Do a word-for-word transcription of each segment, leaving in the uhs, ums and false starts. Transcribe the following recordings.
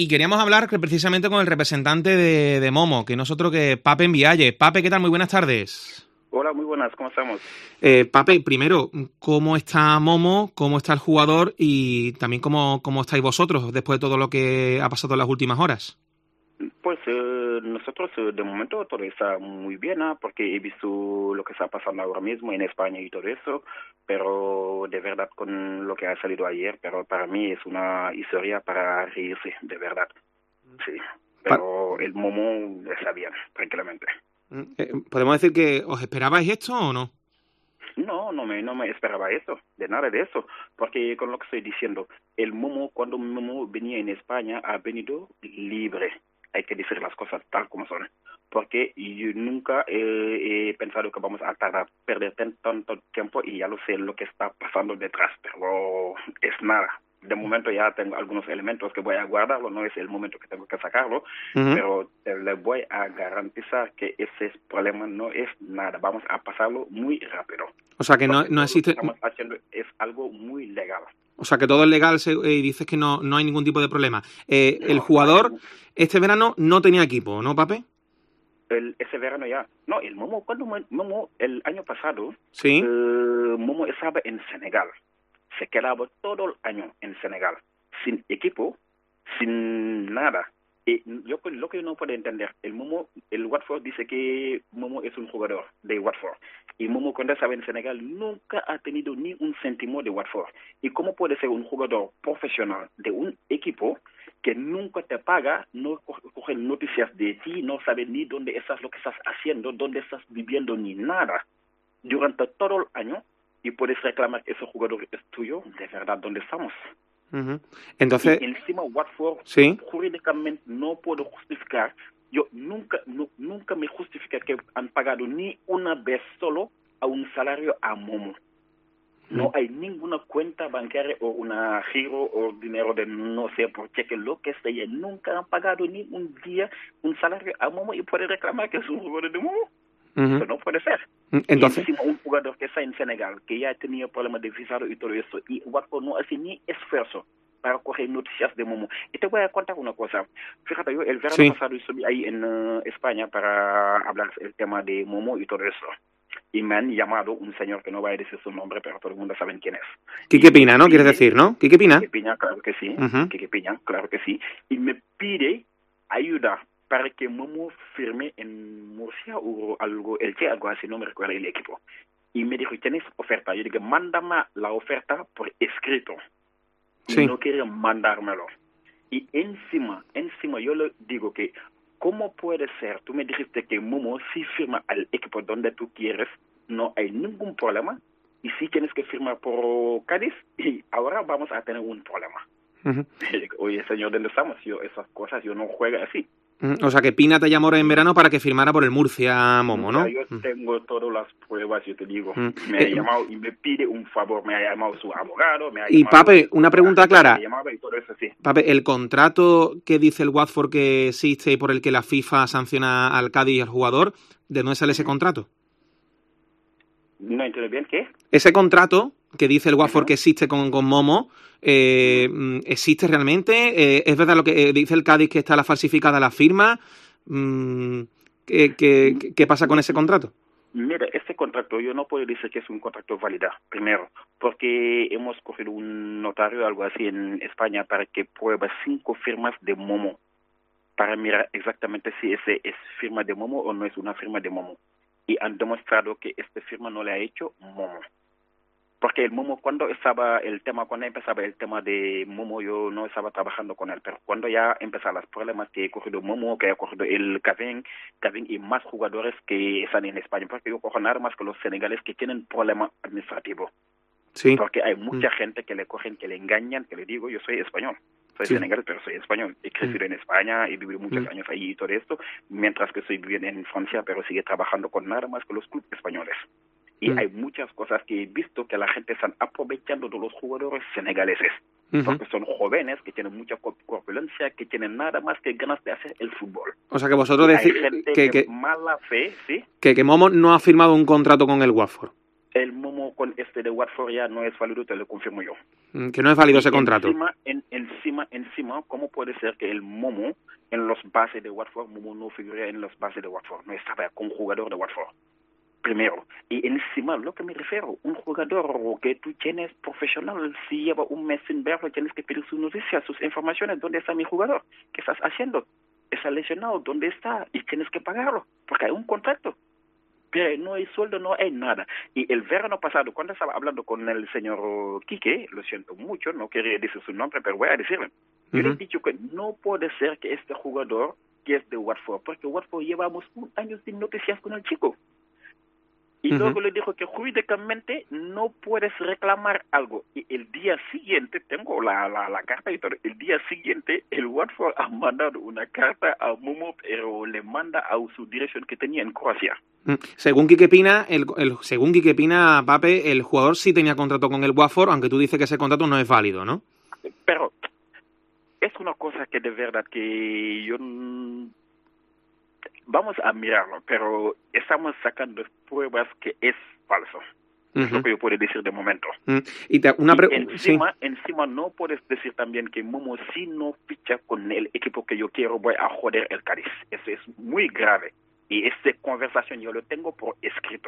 y queríamos hablar que precisamente con el representante de, de Momo, que no es otro que Pape Mbiaye. Pape, ¿qué tal? Muy buenas tardes. Hola, muy buenas, ¿cómo estamos? Eh, Pape, primero, ¿cómo está Momo? ¿Cómo está el jugador? Y también, ¿cómo, cómo estáis vosotros después de todo lo que ha pasado en las últimas horas? Pues eh, nosotros eh, de momento todo está muy bien, ¿eh? Porque he visto lo que está pasando ahora mismo en España y todo eso, pero de verdad con lo que ha salido ayer, pero para mí es una historia para reírse, de verdad. Sí, pero el Momo está bien, tranquilamente. ¿Podemos decir que os esperabais esto o no? No, no me, no me esperaba eso, de nada de eso, porque con lo que estoy diciendo, el Momo, cuando Momo venía en España, ha venido libre. Hay que decir las cosas tal como son, porque yo nunca eh, he pensado que vamos a tardar, perder tanto tiempo y ya lo sé lo que está pasando detrás, pero es nada. De momento ya tengo algunos elementos que voy a guardarlo, no es el momento que tengo que sacarlo, uh-huh. pero le voy a garantizar que ese problema no es nada, vamos a pasarlo muy rápido. O sea que no, no existe... Lo que estamos haciendo es algo muy legal. O sea que todo es legal y dices que no, no hay ningún tipo de problema. Eh, no, el jugador no hay... este verano no tenía equipo, ¿no, Pape? El, ese verano ya. No, el Momo, cuando Momo, el año pasado, ¿sí? eh, Momo estaba en Senegal. Se quedaba todo el año en Senegal, sin equipo, sin nada. Y yo lo que no puedo entender, el Momo, el Watford dice que Momo es un jugador de Watford. Y Momo cuando estaba en Senegal nunca ha tenido ni un céntimo de Watford. ¿Y cómo puede ser un jugador profesional de un equipo que nunca te paga, no coge noticias de ti, no sabe ni dónde estás, lo que estás haciendo, dónde estás viviendo, ni nada, durante todo el año? Y puedes reclamar que ese jugador es tuyo, de verdad, ¿dónde estamos? Uh-huh. Entonces, y encima Watford, ¿sí? Jurídicamente no puedo justificar, yo nunca no, nunca me justifica que han pagado ni una vez solo a un salario a Momo. No uh-huh. hay ninguna cuenta bancaria o una giro o dinero de no sé por cheque, lo que sea, nunca han pagado ni un día un salario a Momo y puede reclamar que es un jugador de Momo. Uh-huh. Eso no puede ser. Entonces, y encima un jugador que está en Senegal, que ya tenía problemas de visado y todo eso, y Watford no hace ni esfuerzo para coger noticias de Momo. Y te voy a contar una cosa. Fíjate, yo el verano sí. pasado estuve ahí en uh, España para hablar el tema de Momo y todo eso. Y me han llamado un señor que no voy a decir su nombre, pero todo el mundo sabe quién es. Quique Pina, ¿no? Quieres decir, ¿no? Quique Pina. Quique Pina, claro que sí. Uh-huh. Quique Pina, claro que sí. Y me pide ayuda para que Momo firme en Murcia o algo, el que algo así, no me recuerdo el equipo. Y me dijo, ¿tienes oferta? Yo dije, mándame la oferta por escrito. Y sí. no quiere mandármelo. Y encima, encima yo le digo que, ¿cómo puede ser? Tú me dijiste que Momo si firma al equipo donde tú quieres, no hay ningún problema. Y si tienes que firmar por Cádiz, y ahora vamos a tener un problema. Uh-huh. Oye, señor, ¿dónde estamos? Yo esas cosas, yo no juego así. O sea, que Pina te llamó en verano para que firmara por el Murcia Momo, ¿no? Yo tengo todas las pruebas, yo te digo. Mm. Me ha eh, llamado y me pide un favor, me ha llamado su abogado, me ha y llamado... Pape, una pregunta clara. Me y todo eso, sí. Pape, ¿el contrato que dice el Watford que existe y por el que la FIFA sanciona al Cádiz y al jugador, de dónde sale ese contrato? No entiendo bien, ¿qué? Ese contrato que dice el Watford uh-huh. que existe con, con Momo, eh, ¿existe realmente? Eh, ¿Es verdad lo que eh, dice el Cádiz que está la falsificada la firma? Mm, ¿qué, qué, ¿Qué pasa con ese contrato? Mira, este contrato yo no puedo decir que es un contrato válido, primero, porque hemos cogido un notario o algo así en España para que pruebe cinco firmas de Momo, para mirar exactamente si ese es firma de Momo o no es una firma de Momo. Y han demostrado que esta firma no le ha hecho Momo. Porque el Momo, cuando estaba el tema, cuando empezaba el tema de Momo, yo no estaba trabajando con él, pero cuando ya empezaron los problemas que ha cogido Momo, que ha cogido el Cavin, Cavin y más jugadores que están en España, porque yo cojo nada más que los senegales que tienen problema administrativo. Sí. Porque hay mucha mm. gente que le cogen, que le engañan, que le digo, yo soy español. Soy sí. senegalés, pero soy español. He crecido mm. en España, he vivido muchos mm. años ahí y todo esto, mientras que estoy viviendo en Francia, pero sigue trabajando con nada más que los clubes españoles. Y mm. hay muchas cosas que he visto que la gente están aprovechando de los jugadores senegaleses. Uh-huh. Porque son jóvenes que tienen mucha corpulencia, que tienen nada más que ganas de hacer el fútbol. O sea que vosotros decís que, que, que mala fe, ¿sí? Que, que Momo no ha firmado un contrato con el Watford. El Momo con este de Watford ya no es válido, te lo confirmo yo. Que no es válido ese y contrato. Encima, en, encima, encima, ¿cómo puede ser que el Momo en los bases de Watford, Momo no figura en los bases de Watford? No estaba como jugador de Watford. Primero. Y encima, lo que me refiero, un jugador que tú tienes profesional, si lleva un mes sin verlo, tienes que pedir sus noticias, sus informaciones. ¿Dónde está mi jugador? ¿Qué estás haciendo? ¿Está lesionado? ¿Dónde está? Y tienes que pagarlo, porque hay un contrato. Pero no hay sueldo, no hay nada. Y el verano pasado, cuando estaba hablando con el señor Quique, lo siento mucho, no quería decir su nombre, pero voy a decirle. Yo uh-huh. le he dicho que no puede ser que este jugador, que es de Watford, porque Watford llevamos un año sin noticias con el chico. Y uh-huh. luego le dijo que jurídicamente no puedes reclamar algo. Y el día siguiente, tengo la, la, la carta y todo, el día siguiente el Watford ha mandado una carta a Momo, pero le manda a su dirección que tenía en Croacia. Según Quique Pina, el, el, según Quique Pina, Pape, el jugador sí tenía contrato con el Watford, aunque tú dices que ese contrato no es válido, ¿no? Pero es una cosa que de verdad que yo... Vamos a mirarlo, pero estamos sacando pruebas que es falso. Uh-huh. Es lo que yo puedo decir de momento. Uh-huh. Y, te, una pre- y encima, sí. encima no puedes decir también que Momo si no ficha con el equipo que yo quiero voy a joder el Cádiz. Eso es muy grave. Y esta conversación yo lo tengo por escrito.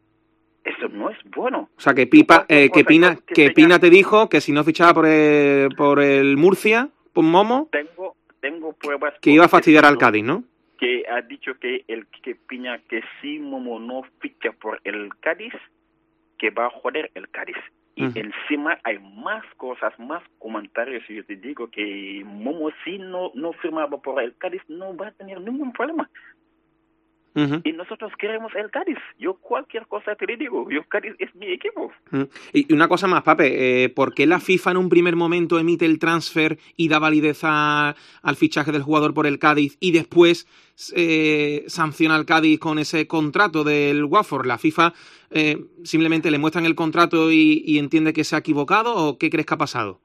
Eso no es bueno. O sea, que Pipa, eh, que Pina, que, que que Pina te dijo que si no fichaba por el, por el Murcia, por Momo, tengo, tengo pruebas que iba a fastidiar al Cádiz, ¿no? Que ha dicho que el que Piña que si Momo no ficha por el Cádiz, que va a joder el Cádiz. Y uh-huh. encima hay más cosas, más comentarios. Y yo te digo que Momo si no, no firmaba por el Cádiz, no va a tener ningún problema. Uh-huh. Y nosotros queremos el Cádiz. Yo cualquier cosa te le digo. Yo Cádiz es mi equipo. Uh-huh. Y una cosa más, Pape. Eh, ¿Por qué la FIFA en un primer momento emite el transfer y da validez a, al fichaje del jugador por el Cádiz y después eh, sanciona al Cádiz con ese contrato del Watford? ¿La FIFA eh, simplemente le muestran el contrato y, y entiende que se ha equivocado o qué crees que ha pasado?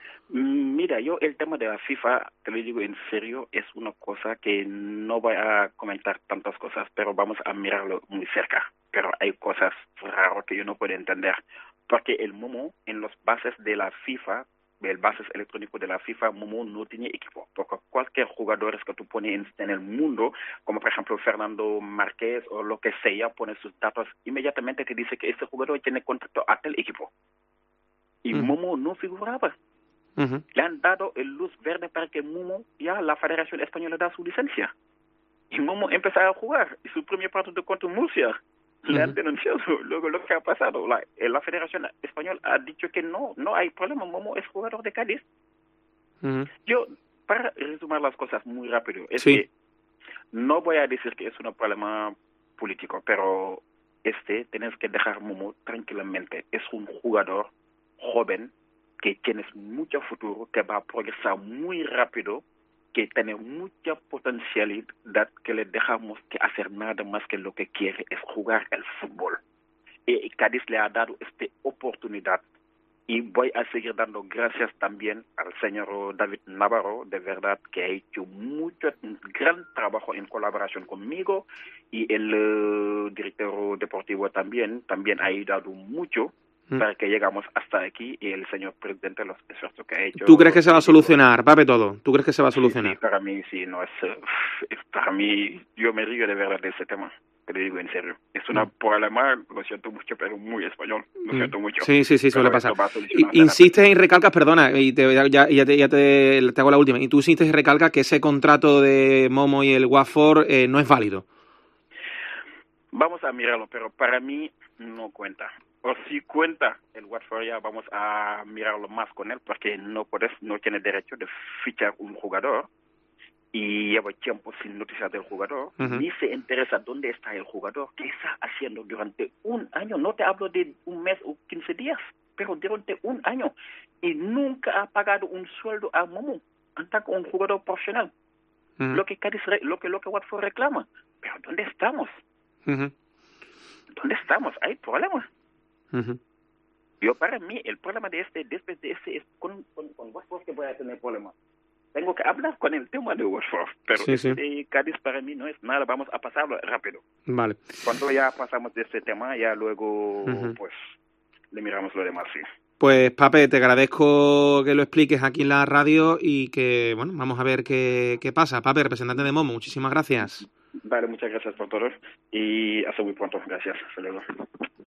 Mira, yo el tema de la FIFA, te lo digo en serio, es una cosa que no voy a comentar tantas cosas, pero vamos a mirarlo muy cerca. Pero hay cosas raras que yo no puedo entender, porque el Momo en los bases de la FIFA, el bases electrónico de la FIFA, Momo no tiene equipo, porque cualquier jugador que tú pones en, en el mundo, como por ejemplo Fernando Márquez o lo que sea, pone sus datos, inmediatamente te dice que este jugador tiene contrato a tal equipo. Y uh-huh. Momo no figuraba. Uh-huh. Le han dado el luz verde para que Momo, ya la Federación Española da su licencia. Y Momo empezó a jugar. Y su primer partido contra Murcia uh-huh. le han denunciado. Luego lo que ha pasado, la, la Federación Española ha dicho que no, no hay problema. Momo es jugador de Cádiz. Uh-huh. Yo, para resumir las cosas muy rápido, es sí. que no voy a decir que es un problema político, pero este, tienes que dejar Momo tranquilamente. Es un jugador joven que tienes mucho futuro, que va a progresar muy rápido, que tiene mucha potencialidad, que le dejamos que hacer nada más que lo que quiere es jugar el fútbol. Y Cádiz le ha dado esta oportunidad. Y voy a seguir dando gracias también al señor David Navarro, de verdad que ha hecho mucho, un gran trabajo en colaboración conmigo, y el uh, director deportivo también, también ha ayudado mucho para que llegamos hasta aquí, y el señor presidente los esfuerzos que ha hecho. ¿Tú crees que se va a solucionar, Pape, todo? ¿Tú crees que se va a solucionar? Sí, sí, para mí sí, no es, para mí, yo me río de verdad de ese tema, te lo digo en serio. Es un mm. problema, lo siento mucho, pero muy español, lo mm. siento mucho. Sí, sí, sí, suele pasar. Insistes y recalcas, perdona, y te, ya, ya, te, ya te, te hago la última, y tú insistes y recalcas que ese contrato de Momo y el Watford eh, no es válido. Vamos a mirarlo, pero para mí no cuenta. O si cuenta el Watford, ya vamos a mirarlo más con él, porque no puedes, no tiene derecho de fichar un jugador y lleva tiempo sin noticias del jugador, uh-huh. ni se interesa dónde está el jugador, qué está haciendo durante un año. No te hablo de un mes o quince días, pero durante un año, y nunca ha pagado un sueldo a Momo en tanto un jugador profesional. Uh-huh. Lo que Cádiz, lo que lo que Watford reclama. Pero ¿dónde estamos? Uh-huh. ¿Dónde estamos? Hay problemas. Uh-huh. Yo, para mí, el problema de este, después de este, es con, con, con Watford que voy a tener problemas. tengo que hablar con el tema de Watford, pero sí, este sí. Cádiz para mí no es nada, vamos a pasarlo rápido. Vale. Cuando ya pasamos de este tema, ya luego, Uh-huh. pues, le miramos lo demás, sí. Pues, Pape, te agradezco que lo expliques aquí en la radio y que, bueno, vamos a ver qué, qué pasa. Pape, representante de Momo, muchísimas gracias. Vale, muchas gracias por todo y hasta muy pronto. Gracias. Hasta luego.